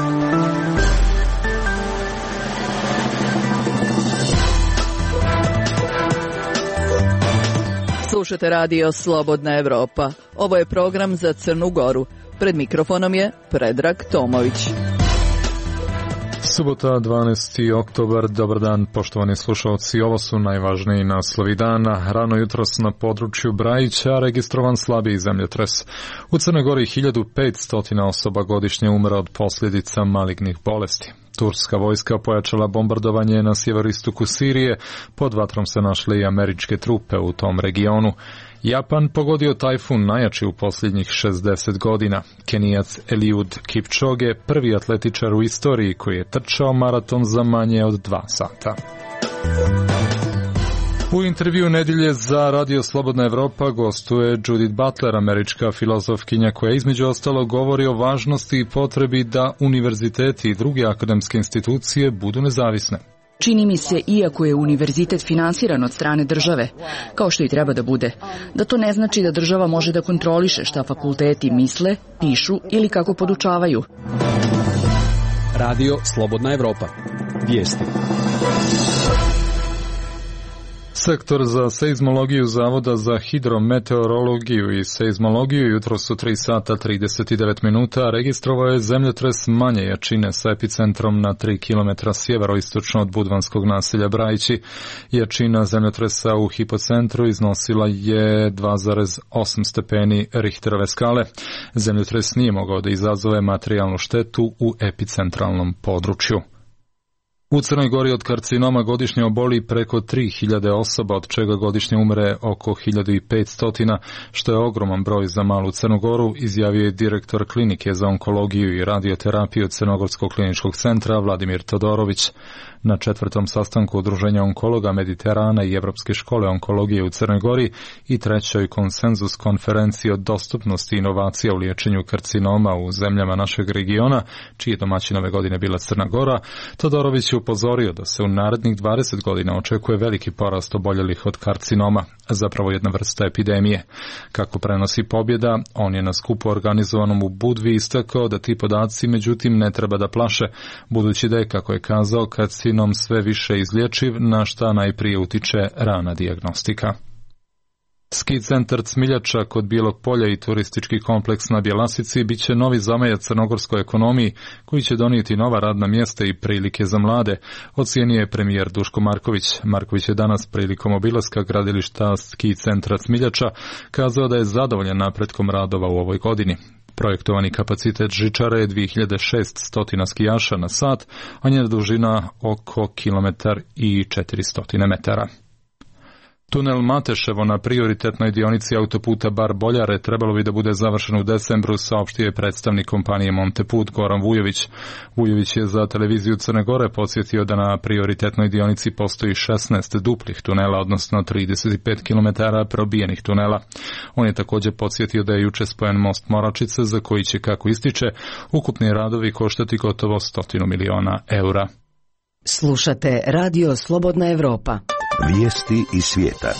Slušate radio Slobodna Evropa. Ovo je program za Crnu Goru. Pred mikrofonom je Predrag Tomović. Subota, 12. oktobar, dobar dan poštovani slušalci, ovo su najvažniji naslovi dana. Rano jutros na području Brajića registrovan slabiji zemljotres. U Crnoj Gori 1500 osoba godišnje umre od posljedica malignih bolesti. Turska vojska pojačala bombardovanje na sjeveroistoku Sirije, pod vatrom se našle i američke trupe u tom regionu. Japan pogodio tajfun najjači u posljednjih 60 godina. Kenijac Eliud Kipchoge, prvi atletičar u istoriji koji je trčao maraton za manje od 2 sata. U intervju nedjelje za Radio Slobodna Evropa gostuje Judith Butler, američka filozofkinja koja između ostalog govori o važnosti i potrebi da univerziteti i druge akademske institucije budu nezavisne. Čini mi se, iako je univerzitet finansiran od strane države, kao što i treba da bude, da to ne znači da država može da kontroliše šta fakulteti misle, pišu ili kako podučavaju. Radio Slobodna Evropa. Vijesti. Sektor za seizmologiju Zavoda za hidrometeorologiju i seizmologiju jutros u 3 sata 39 minuta registrovao je zemljotres manje jačine sa epicentrom na 3 km sjeveroistočno od budvanskog naselja Brajići. Jačina zemljotresa u hipocentru iznosila je 2,8 stepeni Richterove skale. Zemljotres nije mogao da izazove materijalnu štetu u epicentralnom području. U Crnoj Gori od karcinoma godišnje oboli preko 3000 osoba, od čega godišnje umre oko 1500, što je ogroman broj za malu Crnu Goru, izjavio je direktor klinike za onkologiju i radioterapiju Crnogorskog kliničkog centra Vladimir Todorović. Na 4. sastanku Udruženja onkologa Mediterana i Evropske škole onkologije u Crnoj Gori i 3. konsenzus konferenciji o dostupnosti inovacija u liječenju karcinoma u zemljama našeg regiona, čiji je domaćin ove godine bila Crna Gora, Todorović je upozorio da se u narednih 20 godina očekuje veliki porast oboljelih od karcinoma, zapravo jedna vrsta epidemije. Kako prenosi Pobjeda, on je na skupu organizovanom u Budvi istakao da ti podaci međutim ne treba da plaše, budući da je, kako je kazao, karcinom sve više izlječiv, na šta najprije utiče rana dijagnostika. Ski centar Cmiljača kod Bijelog polja i turistički kompleks na Bjelasici bit će novi zamajac crnogorskoj ekonomiji koji će donijeti nova radna mjesta i prilike za mlade, ocijenio je premijer Duško Marković. Marković je danas prilikom obilaska gradilišta ski centra Cmiljača kazao da je zadovoljan napretkom radova u ovoj godini. Projektovani kapacitet žičare je 2600 skijaša na sat, a njena dužina oko 1,4 metara. Tunel Mateševo na prioritetnoj dionici autoputa Bar-Boljare trebalo bi da bude završen u decembru, saopštio je predstavnik kompanije Monteput Goran Vujović. Vujović je za televiziju Crne Gore podsjetio da na prioritetnoj dionici postoji 16 duplih tunela, odnosno 35 km probijenih tunela. On je također podsjetio da je juče spojen most Moračice, za koji će, kako ističe, ukupni radovi koštati gotovo 100 miliona eura. Slušate Radio Slobodna Evropa. Vijesti iz svijeta.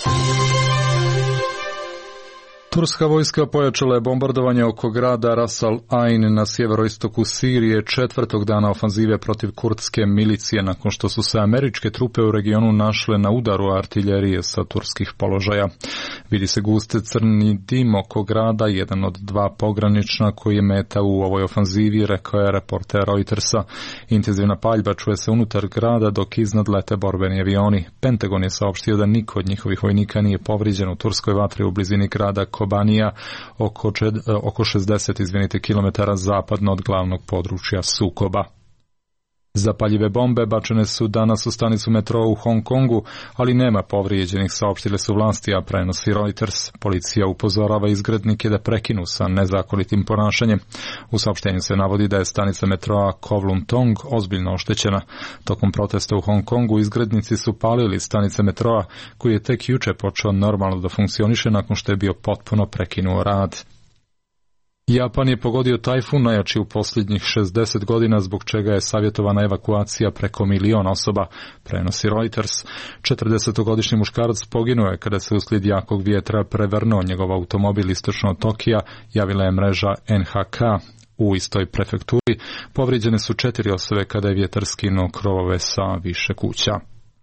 Turska vojska pojačala je bombardovanje oko grada Ras al-Ain na sjeveroistoku Sirije 4. dana ofanzive protiv kurdske milicije nakon što su se američke trupe u regionu našle na udaru artiljerije sa turskih položaja. Vidi se guste crni dim oko grada, jedan od 2 pogranična koji je meta u ovoj ofanzivi, rekao je reporter Reutersa. Intenzivna paljba čuje se unutar grada dok iznad lete borbeni avioni. Pentagon je saopštio da niko od njihovih vojnika nije povrijeđen u turskoj vatri u blizini grada Kobanija, oko 60 kilometara zapadno od glavnog područja sukoba. Zapaljive bombe bačene su danas u stanicu metroa u Hong Kongu, ali nema povrijeđenih, saopštile su vlasti, a prenosi Reuters. Policija upozorava izgrednike da prekinu sa nezakonitim ponašanjem. U saopštenju se navodi da je stanica metroa Kowloon Tong ozbiljno oštećena. Tokom protesta u Hong Kongu izgrednici su palili stanice metroa, koji je tek juče počeo normalno da funkcioniše nakon što je bio potpuno prekinuo rad. Japan je pogodio tajfun najjači u posljednjih 60 godina, zbog čega je savjetovana evakuacija preko 1 milion osoba, prenosi Reuters. 40-godišnji muškarac poginuo je kada se uslijed jakog vjetra prevrnuo njegov automobil istočno od Tokija, javila je mreža NHK. u istoj prefekturi. Povrijeđene su 4 osobe kada je vjetar skinuo krovove sa više kuća.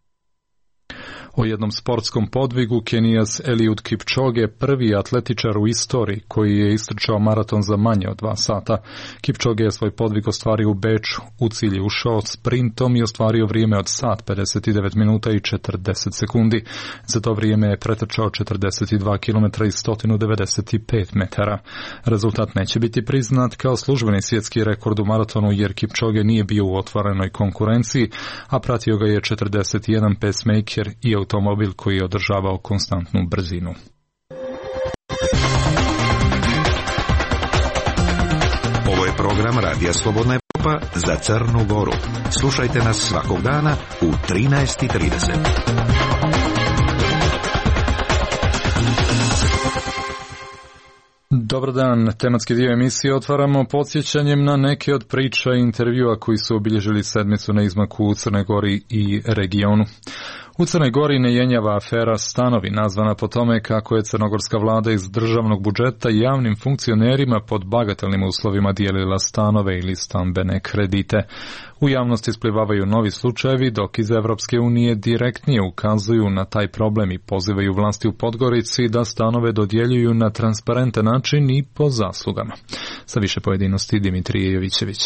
O jednom sportskom podvigu Kenijac Eliud Kipchoge, prvi atletičar u istoriji koji je istrčao maraton za manje od 2 sata. Kipchoge je svoj podvig ostvario u Beču. U cilj je ušao sprintom i ostvario vrijeme od sat 59 minuta i 40 sekundi. Za to vrijeme je pretrčao 42 km i 195 metara. Rezultat neće biti priznat kao službeni svjetski rekord u maratonu jer Kipchoge nije bio u otvorenoj konkurenciji, a pratio ga je 41 pacemaker i automobil koji je održavao konstantnu brzinu. Ovo je program Radija Slobodna Evropa za Crnu Goru. Slušajte nas svakog dana u 13:30. Dobar dan, tematski dio emisije otvaramo podsjećanjem na neke od priča i intervjua koji su obilježili sedmicu na izmaku u Crnoj Gori i regionu. U Crnoj Gori ne jenjava afera Stanovi, nazvana po tome kako je crnogorska vlada iz državnog budžeta javnim funkcionerima pod bagatelnim uslovima dijelila stanove ili stambene kredite. U javnosti isplivavaju novi slučajevi, dok iz Evropske unije direktnije ukazuju na taj problem i pozivaju vlasti u Podgorici da stanove dodjeljuju na transparentan način i po zaslugama. Sa više pojedinosti Dimitrije Jovićević.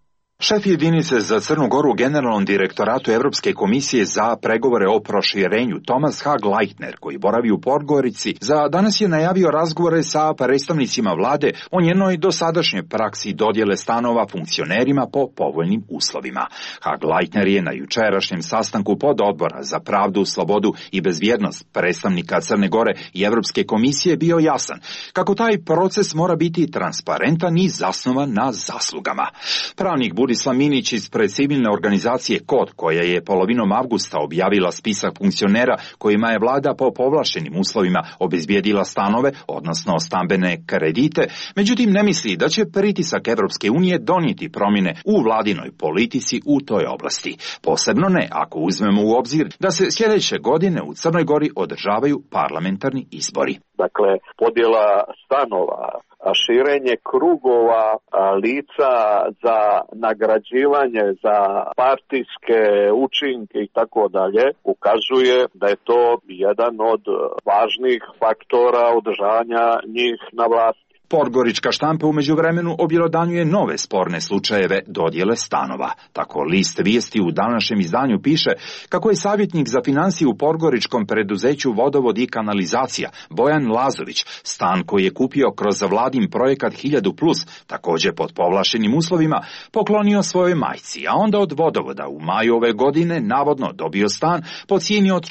Šef jedinice za Crnu Goru u Generalnom direktoratu Evropske komisije za pregovore o proširenju Thomas Hag-Leitner, koji boravi u Podgorici, za danas je najavio razgovore sa predstavnicima vlade o njenoj dosadašnjoj praksi dodjele stanova funkcionerima po povoljnim uslovima. Hag-Leitner je na jučerašnjem sastanku pododbora za pravdu, slobodu i bezbjednost predstavnika Crne Gore i Evropske komisije bio jasan kako taj proces mora biti transparentan i zasnovan na zaslugama. Pravnik Burislav Minić ispred civilne organizacije KOD, koja je polovinom avgusta objavila spisak funkcionera kojima je vlada po povlaštenim uslovima obezbijedila stanove, odnosno stambene kredite, međutim ne misli da će pritisak Evropske unije donijeti promjene u vladinoj politici u toj oblasti. Posebno ne ako uzmemo u obzir da se sljedeće godine u Crnoj Gori održavaju parlamentarni izbori. Dakle, podjela stanova, širenje krugova lica za nagrađivanje, za partijske učinke i tako dalje, ukazuje da je to jedan od važnih faktora održavanja njih na vlasti. Podgorička štampa u međuvremenu objelodanjuje nove sporne slučajeve dodjele stanova. Tako list Vijesti u današnjem izdanju piše kako je savjetnik za financije u podgoričkom preduzeću Vodovod i kanalizacija Bojan Lazović stan koji je kupio kroz vladin projekat 1000+, također pod povlaštenim uslovima, poklonio svojoj majci, a onda od Vodovoda u maju ove godine navodno dobio stan po cijeni od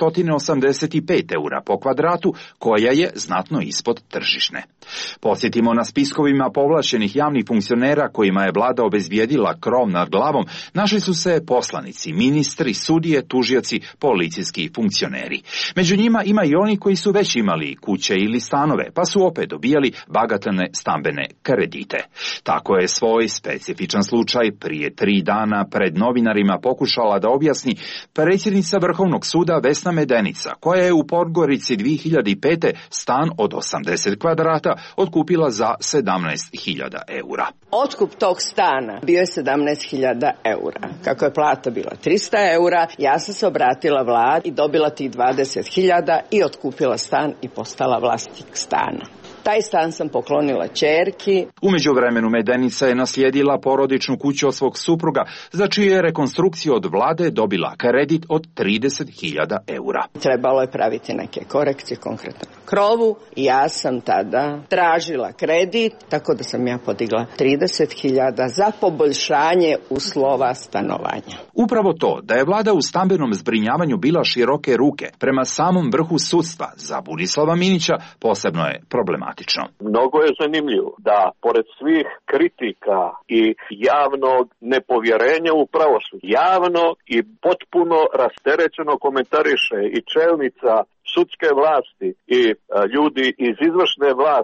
485 eura po kvadratu, koja je znatno ispod tržišne. Podsjetimo, na spiskovima povlaštenih javnih funkcionera kojima je vlada obezbijedila krov nad glavom našli su se poslanici, ministri, sudije, tužioci, policijski funkcioneri. Među njima ima i oni koji su već imali kuće ili stanove, pa su opet dobijali bagatelne stambene kredite. Tako je svoj specifičan slučaj prije 3 dana pred novinarima pokušala da objasni predsjednica Vrhovnog suda Vesna Medenica, koja je u Podgorici 2005. stan od 80 kvadrata otkupila za 17.000 eura. Otkup tog stana bio je 17.000 eura. Kako je plata bila 300 eura, ja sam se obratila vladi i dobila tih 20.000 i otkupila stan i postala vlasnik stana. Taj stan sam poklonila ćerki. U međuvremenu Medenica je naslijedila porodičnu kuću od svog supruga, za čiju je rekonstrukciju od vlade dobila kredit od 30.000 eura. Trebalo je praviti neke korekcije, konkretno na krovu, i ja sam tada tražila kredit, tako da sam ja podigla 30.000 za poboljšanje uslova stanovanja. Upravo to, da je vlada u stambenom zbrinjavanju bila široke ruke prema samom vrhu sudstva, za Burislava Minića posebno je problematično. Mnogo je zanimljivo da, pored svih kritika i javnog nepovjerenja u pravosuđe, javno i potpuno rasterećeno komentariše i čelnica sudske vlasti i ljudi iz izvršne vlasti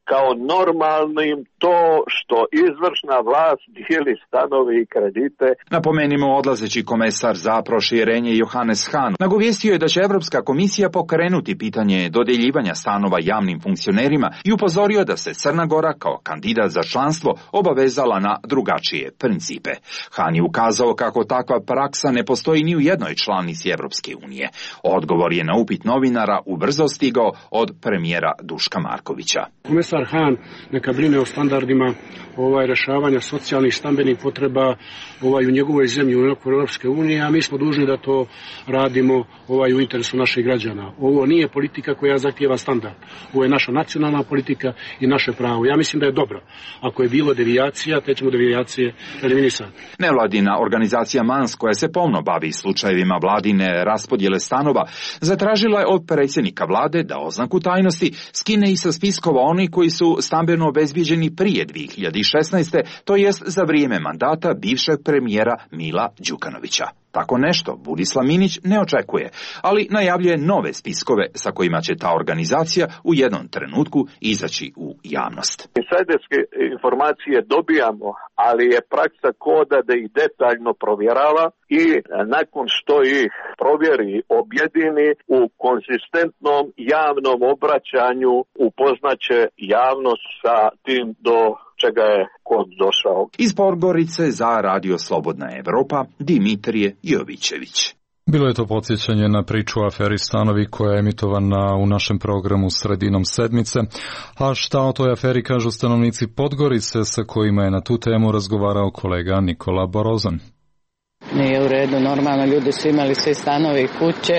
kao normalnim to što izvršna vlast dijeli stanove i kredite. Napomenimo, odlazeći komesar za proširenje Johannes Hahn nagovijestio je da će Evropska komisija pokrenuti pitanje dodjeljivanja stanova javnim funkcionerima i upozorio da se Crna Gora kao kandidat za članstvo obavezala na drugačije principe. Hahn je ukazao kako takva praksa ne postoji ni u jednoj članici Evropske unije. Odgovor je na upit novinara ubrzo stigao od premijera Duška Markovića. Komesar Hahn neka brine o standardima rešavanja socijalnih stambenih potreba u njegovoj zemlji u Europske unije, a mi smo dužni da to radimo u interesu naših građana. Ovo nije politika koja zahtijeva standard. Ovo je naša nacionalna politika i naše pravo. Ja mislim da je dobro. Ako je bilo devijacija, te ćemo devijacije eliminisati. Nevladina organizacija MANS, koja se pomno bavi slučajevima vladine raspodjele stanova, zatražila je od predsjednika vlade da oznaku tajnosti skine i sa spiskova oni koji su stambeno obezbijeđeni prije 2016. to jest za vrijeme mandata bivšeg premijera Mila Đukanovića. Tako nešto Burislav Minić ne očekuje, ali najavljuje nove spiskove sa kojima će ta organizacija u jednom trenutku izaći u javnost. Insajderske informacije dobijamo, ali je praksa koda da ih detaljno provjerava i nakon što ih provjeri, objedini u konzistentnom javnom obraćanju upoznaće javnost sa tim do čega je kod došao. Iz Podgorice za Radio Slobodna Evropa, Dimitrije Jovićević. Bilo je to podsjećanje na priču o aferi Stanovi koja je emitovana u našem programu sredinom sedmice. A šta o toj aferi kažu stanovnici Podgorice sa kojima je na tu temu razgovarao kolega Nikola Borozan? Nije u redu, normalno ljudi su imali sve stanove i kuće,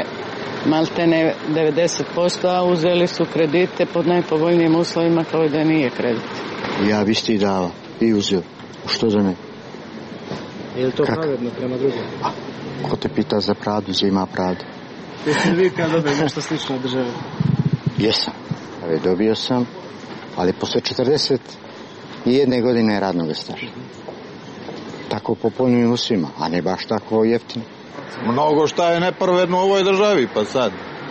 maltene 90%, a uzeli su kredite pod najpovoljnijim uslovima kao da nije kredit. Ja bi isti dao i uzeo. Što za ne? Je li to pravedno prema drugim? Ko te pita za pravdu, gdje ima pravdu? Jeste li vi kad dobili nešto slično od države? Jesam. Dobio sam, ali posle 41 godine radnog staža. Tako po povoljnim uslovima, a ne baš tako jeftino. Mnogo šta je nepravedno u ovoj državi, pa sad.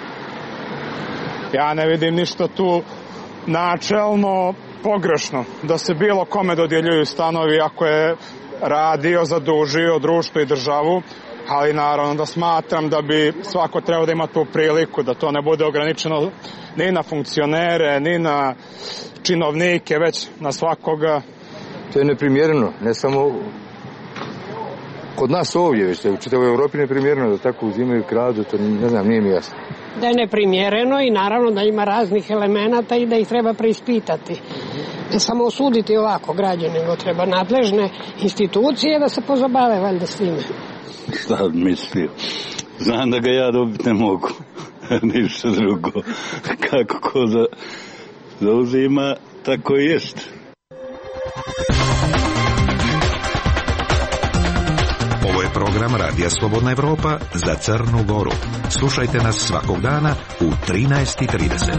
Ja ne vidim ništa tu načelno pogrešno da se bilo kome dodjeljuju stanovi ako je radio, zadužio društvo i državu, ali naravno da smatram da bi svako trebao da ima tu priliku, da to ne bude ograničeno ni na funkcionere, ni na činovnike, već na svakoga. To je neprimjereno, ne samo kod nas ovdje, već u čitavoj Europi neprimjereno da tako uzimaju kradu, to ne znam, nije mi jasno. Da je neprimjereno i naravno da ima raznih elemenata i da ih treba preispitati. Ne samo osuditi ovako građane, nego treba nadležne institucije da se pozabave valjda s time. Šta mislio? Znam da ga ja dobiti ne mogu. Ništa drugo. Kako ko zauzima, tako i jest. Ovo je program Radija Slobodna Evropa za Crnu Goru. Slušajte nas svakog dana u 13:30.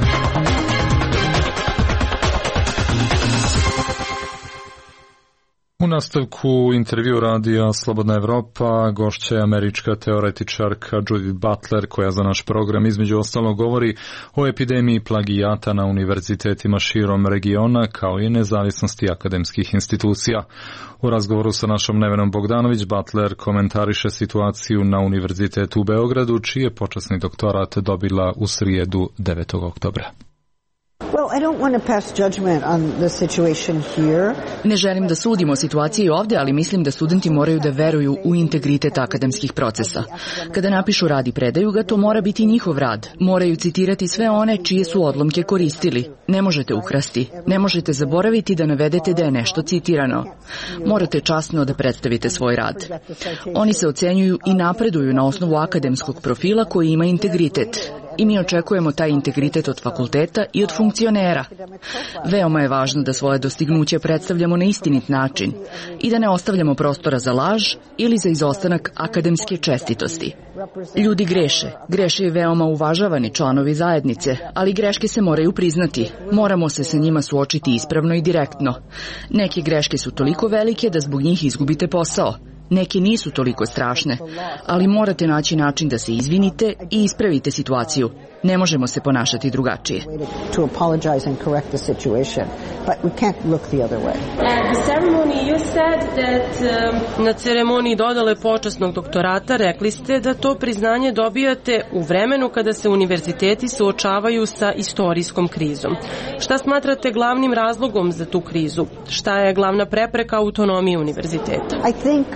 U nastavku intervju Radija Slobodna Evropa gošća je američka teoretičarka Judith Butler, koja za naš program između ostalog govori o epidemiji plagijata na univerzitetima širom regiona, kao i nezavisnosti akademskih institucija. U razgovoru sa našom Nevenom Bogdanović, Butler komentariše situaciju na Univerzitetu u Beogradu, čiji je počasni doktorat dobila u srijedu 9. oktobra. Ne želim da sudimo o situaciji ovdje, ali mislim da studenti moraju da veruju u integritet akademskih procesa. Kada napišu rad i predaju ga, to mora biti njihov rad. Moraju citirati sve one čije su odlomke koristili. Ne možete ukrasti. Ne možete zaboraviti da navedete da je nešto citirano. Morate časno da predstavite svoj rad. Oni se ocenjuju i napreduju na osnovu akademskog profila koji ima integritet. I mi očekujemo taj integritet od fakulteta i od funkcionera. Veoma je važno da svoje dostignuće predstavljamo na istinit način i da ne ostavljamo prostora za laž ili za izostanak akademske čestitosti. Ljudi greše. Greše i veoma uvažavani članovi zajednice, ali greške se moraju priznati. Moramo se sa njima suočiti ispravno i direktno. Neke greške su toliko velike da zbog njih izgubite posao. Neke nisu toliko strašne, ali morate naći način da se izvinite i ispravite situaciju. Ne možemo se ponašati drugačije. Na ceremoniji dodale počasnog doktorata rekli ste da to priznanje dobijate u vremenu kada se univerziteti suočavaju sa istorijskom krizom. Šta smatrate glavnim razlogom za tu krizu? Šta je glavna prepreka autonomiji univerziteta? I think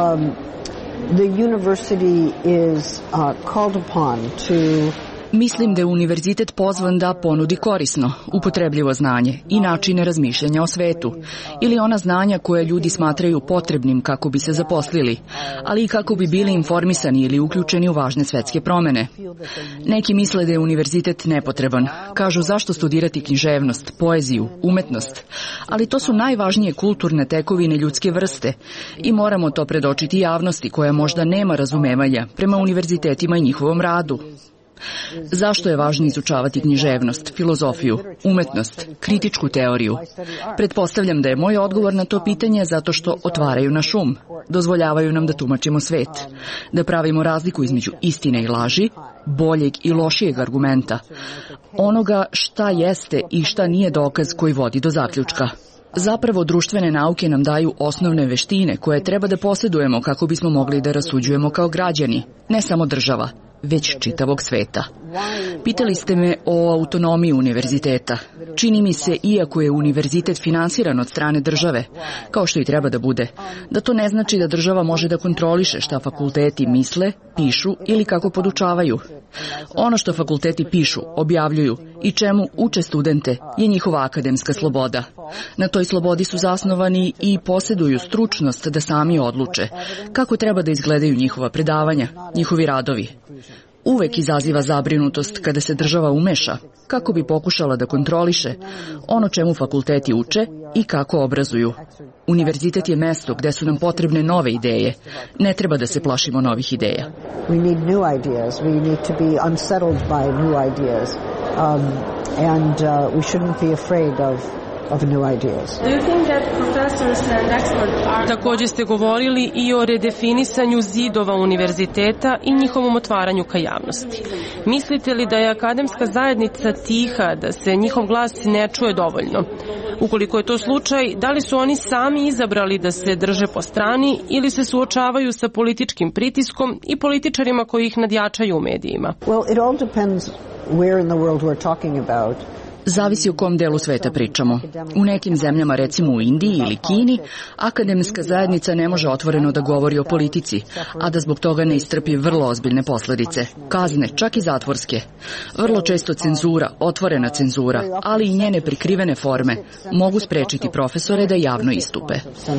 the university is called upon to Mislim da je univerzitet pozvan da ponudi korisno, upotrebljivo znanje i načine razmišljanja o svetu, ili ona znanja koje ljudi smatraju potrebnim kako bi se zaposlili, ali i kako bi bili informisani ili uključeni u važne svetske promene. Neki misle da je univerzitet nepotreban, kažu zašto studirati književnost, poeziju, umetnost, ali to su najvažnije kulturne tekovine ljudske vrste i moramo to predočiti javnosti koja možda nema razumevanja prema univerzitetima i njihovom radu. Zašto je važno izučavati književnost, filozofiju, umetnost, kritičku teoriju? Pretpostavljam da je moj odgovor na to pitanje zato što otvaraju naš um, dozvoljavaju nam da tumačimo svet, da pravimo razliku između istine i laži, boljeg i lošijeg argumenta, onoga šta jeste i šta nije dokaz koji vodi do zaključka. Zapravo, društvene nauke nam daju osnovne veštine koje treba da posjedujemo kako bismo mogli da rasuđujemo kao građani, ne samo država, već čitavog sveta. Pitali ste me o autonomiji univerziteta. Čini mi se, iako je univerzitet finansiran od strane države, kao što i treba da bude, da to ne znači da država može da kontroliše šta fakulteti misle, pišu ili kako podučavaju. Ono što fakulteti pišu, objavljuju i čemu uče studente je njihova akademska sloboda. Na toj slobodi su zasnovani i posjeduju stručnost da sami odluče kako treba da izgledaju njihova predavanja, njihovi radovi. Uvek izaziva zabrinutost kada se država umeša, kako bi pokušala da kontroliše ono čemu fakulteti uče i kako obrazuju. Univerzitet je mesto gde su nam potrebne nove ideje. Ne treba da se plašimo novih ideja. We need new ideas. We need to be unsettled by new ideas. And we shouldn't be afraid of new ideas. Također ste govorili i o redefinisanju zidova univerziteta i njihovom otvaranju ka javnosti. Mislite li da je akademska zajednica tiha, da se njihov glas ne čuje dovoljno? Ukoliko je to slučaj, da li su oni sami izabrali da se drže po strani ili se suočavaju sa političkim pritiskom i političarima koji ih nadjačaju u medijima? Well, it all depends where in the world we're talking about. Zavisi o kom delu sveta pričamo. U nekim zemljama, recimo u Indiji ili Kini, akademska zajednica ne može otvoreno da govori o politici, a da zbog toga ne istrpi vrlo ozbiljne posledice. Kazne, čak i zatvorske. Vrlo često cenzura, otvorena cenzura, ali i njene prikrivene forme mogu sprečiti profesore da javno istupe.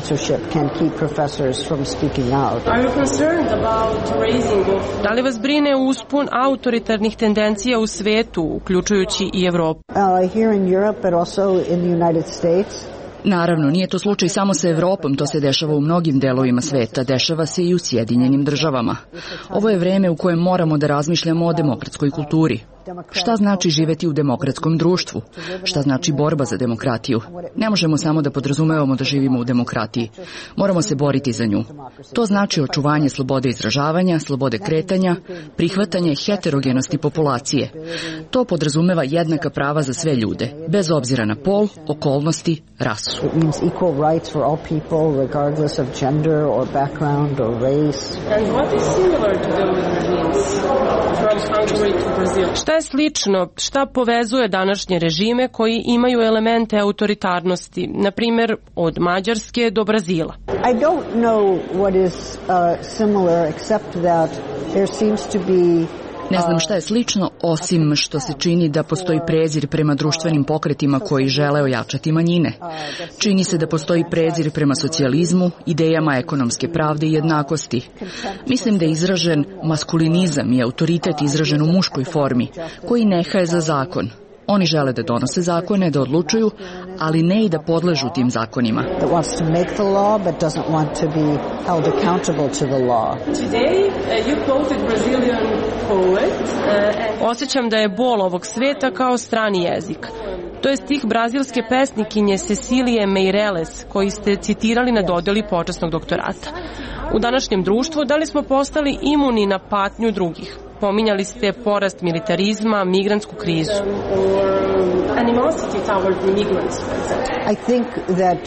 Da li vas brine uspon autoritarnih tendencija u svetu, uključujući i Evropu? Here in Europe, but also in the United States. Naravno, nije to slučaj samo sa Evropom, to se dešava u mnogim delovima sveta, dešava se i u Sjedinjenim državama. Ovo je vreme u kojem moramo da razmišljamo o demokratskoj kulturi. Šta znači živeti u demokratskom društvu? Šta znači borba za demokratiju? Ne možemo samo da podrazumevamo da živimo u demokratiji. Moramo se boriti za nju. To znači očuvanje slobode izražavanja, slobode kretanja, prihvatanje heterogenosti populacije. To podrazumeva jednaka prava za sve ljude, bez obzira na pol, okolnosti, rasu. It means equal rights for all people, regardless of gender or background or race. And what is similar to those regimes from Hungary to Brazil? Šta je slično, šta povezuje današnje režime koji imaju elemente autoritarnosti, na primjer od Mađarske do Brazila? I don't know what is similar except that there seems to be Ne znam šta je slično, osim što se čini da postoji prezir prema društvenim pokretima koji žele ojačati manjine. Čini se da postoji prezir prema socijalizmu, idejama ekonomske pravde i jednakosti. Mislim da je izražen maskulinizam i autoritet izražen u muškoj formi, koji nehaje za zakon. Oni žele da donose zakone, da odlučuju, ali ne i da podležu tim zakonima. Osjećam da je bol ovog sveta kao strani jezik. To je stih brazilske pesnikinje Cecilije Meireles, koji ste citirali na dodjeli počasnog doktorata. U današnjem društvu da li smo postali imuni na patnju drugih? Pominjali ste porast militarizma, migrantsku krizu. I think that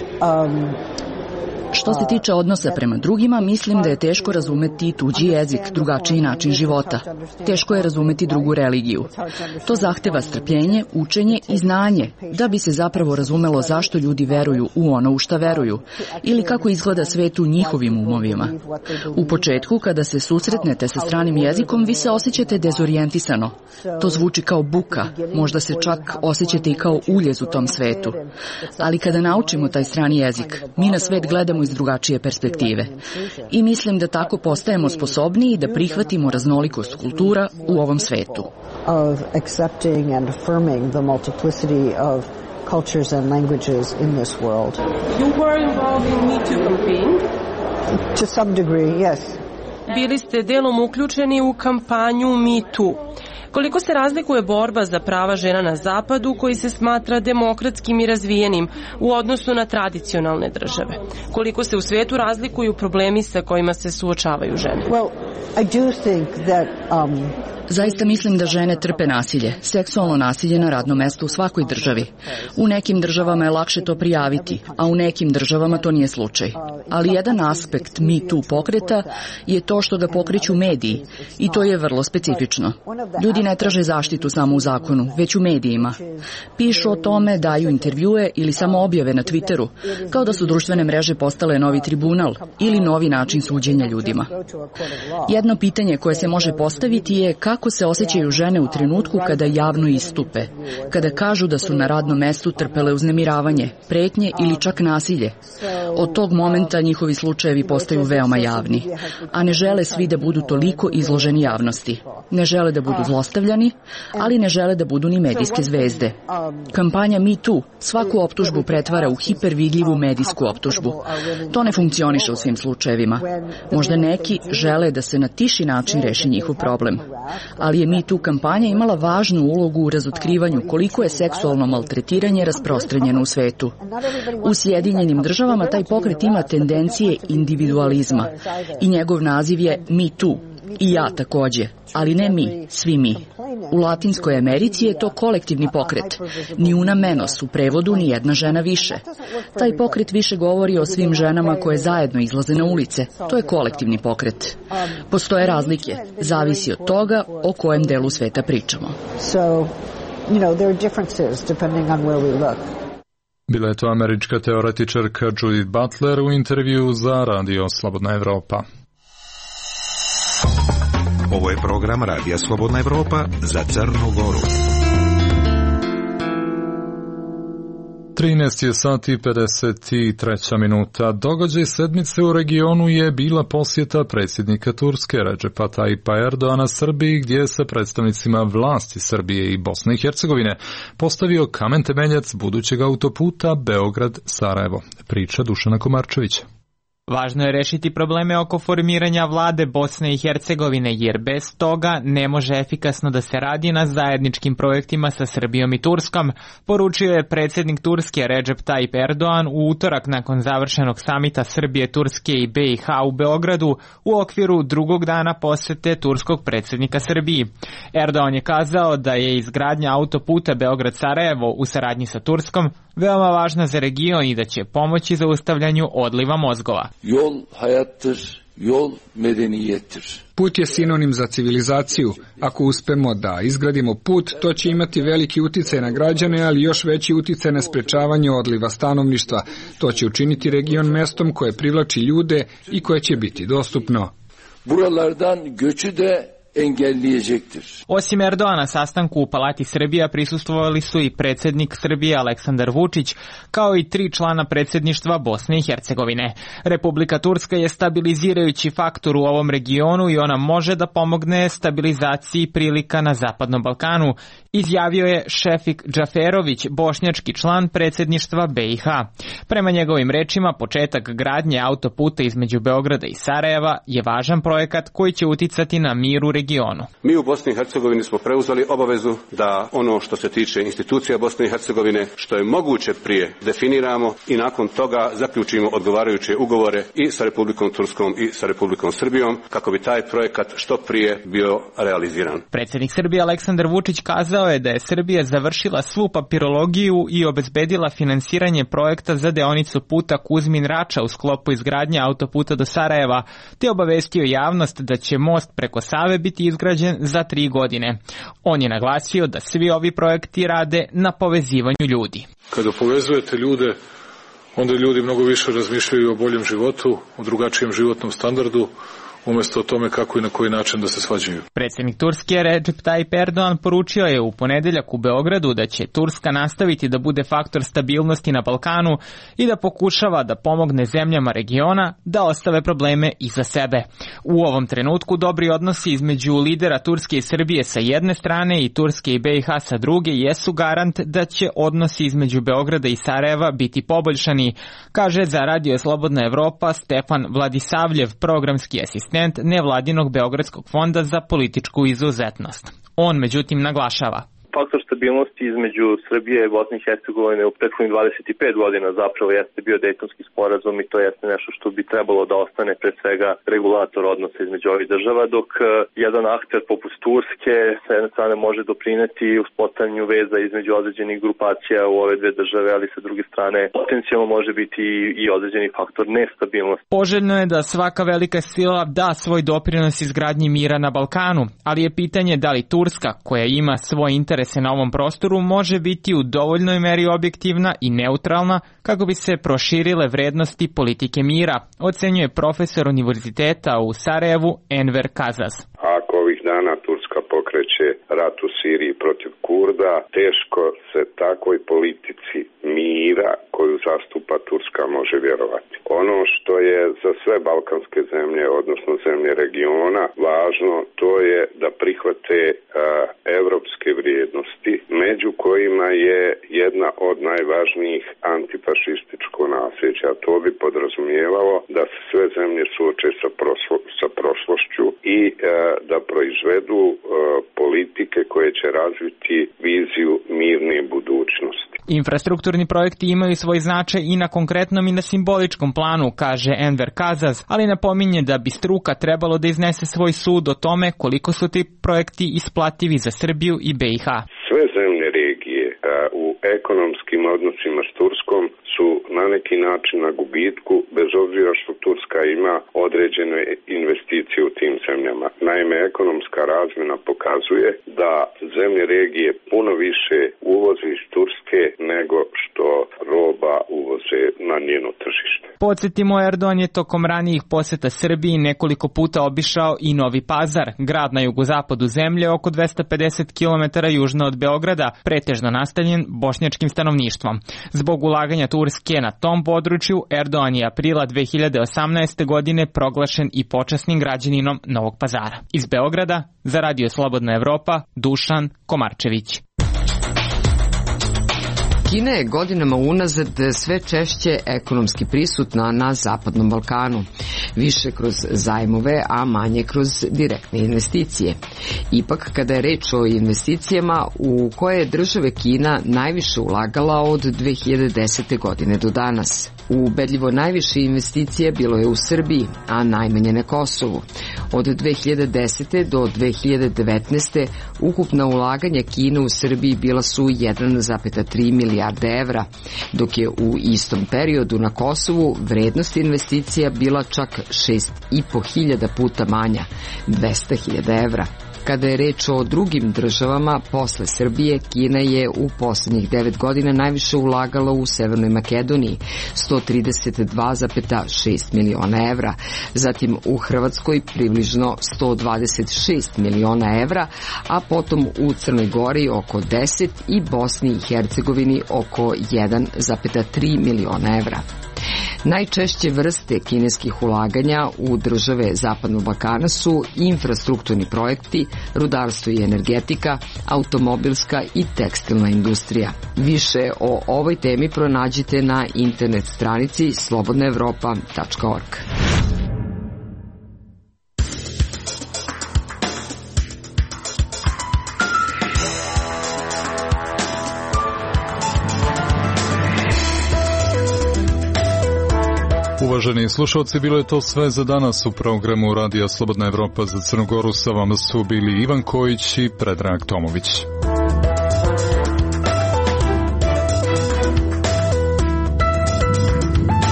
Što se tiče odnosa prema drugima, mislim da je teško razumeti tuđi jezik, drugačiji način života. Teško je razumeti drugu religiju. To zahteva strpljenje, učenje i znanje, da bi se zapravo razumelo zašto ljudi veruju u ono u šta veruju, ili kako izgleda svet u njihovim umovima. U početku, kada se susretnete sa stranim jezikom, vi se osjećate dezorijentisano. To zvuči kao buka, možda se čak osjećate i kao uljez u tom svetu. Ali kada naučimo taj strani jezik, mi na svet gledamo iz drugačije perspektive. I mislim da tako postajemo sposobniji da prihvatimo raznolikost kultura u ovom svetu. Of accepting and affirming the multiplicity of cultures and languages in this world. You were involved in Me Too campaign? To some degree, yes. Bili ste delom uključeni u kampanju Me Too. Koliko se razlikuje borba za prava žena na zapadu, koji se smatra demokratskim i razvijenim, u odnosu na tradicionalne države? Koliko se u svetu razlikuju problemi sa kojima se suočavaju žene? Well, I do think that Zaista mislim da žene trpe nasilje, seksualno nasilje na radnom mestu u svakoj državi. U nekim državama je lakše to prijaviti, a u nekim državama to nije slučaj. Ali jedan aspekt Me Too pokreta je to što ga pokreću mediji i to je vrlo specifično. Ljudi ne traže zaštitu samo u zakonu, već u medijima. Pišu o tome, daju intervjue ili samo objave na Twitteru, kao da su društvene mreže postale novi tribunal ili novi način suđenja ljudima. Jedno pitanje koje se može postaviti je kako se osjećaju žene u trenutku kada javno istupe, kada kažu da su na radnom mestu trpele uznemiravanje, pretnje ili čak nasilje. Od tog momenta njihovi slučajevi postaju veoma javni, a ne žele svi da budu toliko izloženi javnosti. Ne žele da budu zlostavljani, ali ne žele da budu ni medijske zvezde. Kampanja Me Too svaku optužbu pretvara u hipervidljivu medijsku optužbu. To ne funkcioniše u svim slučajevima. Možda neki žele da se na tiši način reši njihov problem. Ali je Me Too kampanja imala važnu ulogu u razotkrivanju koliko je seksualno maltretiranje rasprostranjeno u svetu. U Sjedinjenim državama taj pokret ima tendencije individualizma i njegov naziv je Me Too. I ja takođe, ali ne mi, svi mi. U Latinskoj Americi je to kolektivni pokret. Ni una menos, u prevodu ni jedna žena više. Taj pokret više govori o svim ženama koje zajedno izlaze na ulice. To je kolektivni pokret. Postoje razlike, zavisi od toga o kojem delu sveta pričamo. Bila je to američka teoretičarka Judith Butler u intervju za Radio Slobodna Evropa. Ovo je program Radija Slobodna Evropa za Crnu Goru. 13 sati 53 minuta. Događaj sedmice u regionu je bila posjeta predsjednika Turske Redžepa Tajipa Erdoana Srbiji, gdje se predstavnicima vlasti Srbije i Bosne i Hercegovine postavio kamen temeljac budućeg autoputa Beograd-Sarajevo. Priča Dušana Komarčevića. Važno je rešiti probleme oko formiranja vlade Bosne i Hercegovine, jer bez toga ne može efikasno da se radi na zajedničkim projektima sa Srbijom i Turskom, poručio je predsjednik Turske Recep Tayyip Erdogan u utorak nakon završenog samita Srbije, Turske i BiH u Beogradu u okviru drugog dana posete turskog predsjednika Srbiji. Erdogan je kazao da je izgradnja autoputa Beograd-Sarajevo u saradnji sa Turskom veoma važna za region i da će pomoći zaustavljanju odliva mozgova. Yol hayattır, yol medeniyettir. Put je sinonim za civilizaciju. Ako uspemo da izgradimo put, to će imati veliki uticaj na građane, ali još veći uticaj na sprečavanje odliva stanovništva. To će učiniti region mestom koje privlači ljude i koje će biti dostupno. Buralardan göçü de engelleyecektir. Osim Erdoana, sastanku u Palati Srbija prisustvovali su i predsjednik Srbije Aleksandar Vučić, kao i 3 člana predsjedništva Bosne i Hercegovine. Republika Turska je stabilizirajući faktor u ovom regionu i ona može da pomogne stabilizaciji prilika na Zapadnom Balkanu, izjavio je Šefik Džaferović, bošnjački član predsjedništva BiH. Prema njegovim rečima, početak gradnje autoputa između Beograda i Sarajeva je važan projekat koji će uticati na mir u regionu. Mi u Bosni i Hercegovini smo preuzeli obavezu da ono što se tiče institucija Bosne i Hercegovine što je moguće prije definiramo i nakon toga zaključimo odgovarajuće ugovore i sa Republikom Turskom i sa Republikom Srbijom kako bi taj projekat što prije bio realiziran. Predsjednik Srbije Aleksandar Vučić kazao je da je Srbija završila svu papirologiju i obezbedila finansiranje projekta za deonicu puta Kuzmin-Rača u sklopu izgradnje autoputa do Sarajeva, te obavestio javnost da će most preko Save biti izgrađen za 3 godine. On je naglasio da svi ovi projekti rade na povezivanju ljudi. Kada povezujete ljude, onda ljudi mnogo više razmišljaju o boljem životu, o drugačijem životnom standardu, umjesto o tome kako i na koji način da se svađaju. Predsjednik Turske Recep Tayyip Erdogan poručio je u ponedeljak u Beogradu da će Turska nastaviti da bude faktor stabilnosti na Balkanu i da pokušava da pomogne zemljama regiona da ostave probleme iza sebe. U ovom trenutku dobri odnosi između lidera Turske i Srbije sa jedne strane i Turske i BiH sa druge jesu garant da će odnosi između Beograda i Sarajeva biti poboljšani, kaže za Radio Slobodna Evropa Stefan Vladisavljev, programski asistent nevladinog Beogradskog fonda za političku izuzetnost. On međutim naglašava: faktor stabilnosti između Srbije i Bosne i Hercegovine u prethodnih 25 godina zapravo jeste bio Dejtonski sporazum i to jeste nešto što bi trebalo da ostane pre svega regulator odnosa između ovih država, dok jedan akter poput Turske sa jedne strane može doprineti uspostavljanju veza između određenih grupacija u ove dve države, ali sa druge strane potencijalno može biti i određeni faktor nestabilnosti. Poželjno je da svaka velika sila da svoj doprinos izgradnji mira na Balkanu, ali je pitanje da li Turska, koja ima svoj interes na ovom prostoru, može biti u dovoljnoj meri objektivna i neutralna kako bi se proširile vrednosti politike mira, ocenjuje profesor univerziteta u Sarajevu Enver Kazaz. Ako ovih dana Turska pokreće rat u Siriji protiv Kurda, teško se takvoj politici mira koju zastupa Turska može vjerovati. Ono što je za sve balkanske zemlje, odnosno zemlje regiona, važno, to je da prihvate evropske vrijednosti, među kojima je jedna od najvažnijih antifašističko nasljeđe, a to bi podrazumijevalo da se sve zemlje suoče sa prošlošću i da proizvedu politike koje će razviti viziju mirne budućnosti. Infrastrukturni projekti imaju svoj značaj i na konkretnom i na simboličkom planu, kaže Enver Kazaz, ali napominje da bi struka trebalo da iznese svoj sud o tome koliko su ti projekti isplativi za Srbiju i BiH. Sve zemlje regije u ekonomskim odnosima s Turskom su na neki način na gubitku, bez obzira što Turska ima određene investicije u tim zemljama. Naime, ekonomska razmjena pokazuje da zemlje regije puno više uvoze iz Turske nego što roba uvoze na njeno tržište. Podsjetimo, Erdogan je tokom ranijih poseta Srbiji nekoliko puta obišao i Novi Pazar, grad na jugozapadu zemlje oko 250 km južno od Beograda, pretežno nastanjen bošnjačkim stanovništvom. Zbog ulaganja Turske na tom području, Erdogan je aprila 2018. godine proglašen i počasnim građaninom Novog Pazara. Iz Beograda, za Radio Slobodna Evropa, Dušan Komarčević. Kina je godinama unazad sve češće ekonomski prisutna na Zapadnom Balkanu, više kroz zajmove, a manje kroz direktne investicije. Ipak, kada je reč o investicijama, u koje je države Kina najviše ulagala od 2010. godine do danas. Ubedljivo najviše investicije bilo je u Srbiji, a najmanje na Kosovu. Od 2010. do 2019. ukupna ulaganja Kine u Srbiji bila su 1,3 milijarde evra, dok je u istom periodu na Kosovu vrednost investicija bila čak 6.500 puta manja, 200.000 evra. Kada je reč o drugim državama, posle Srbije, Kina je u poslednjih 9 godina najviše ulagala u Severnoj Makedoniji, 132,6 miliona evra, zatim u Hrvatskoj približno 126 miliona evra, a potom u Crnoj Gori oko 10 i Bosni i Hercegovini oko 1,3 miliona evra. Najčešće vrste kineskih ulaganja u države Zapadnog Balkana su infrastrukturni projekti, rudarstvo i energetika, automobilska i tekstilna industrija. Više o ovoj temi pronađite na internet stranici slobodnaevropa.org. Uvaženi slušalci, bilo je to sve za danas u programu Radija Slobodna Evropa za Crnu Goru. Sa vama su bili Ivan Kojić i Predrag Tomović.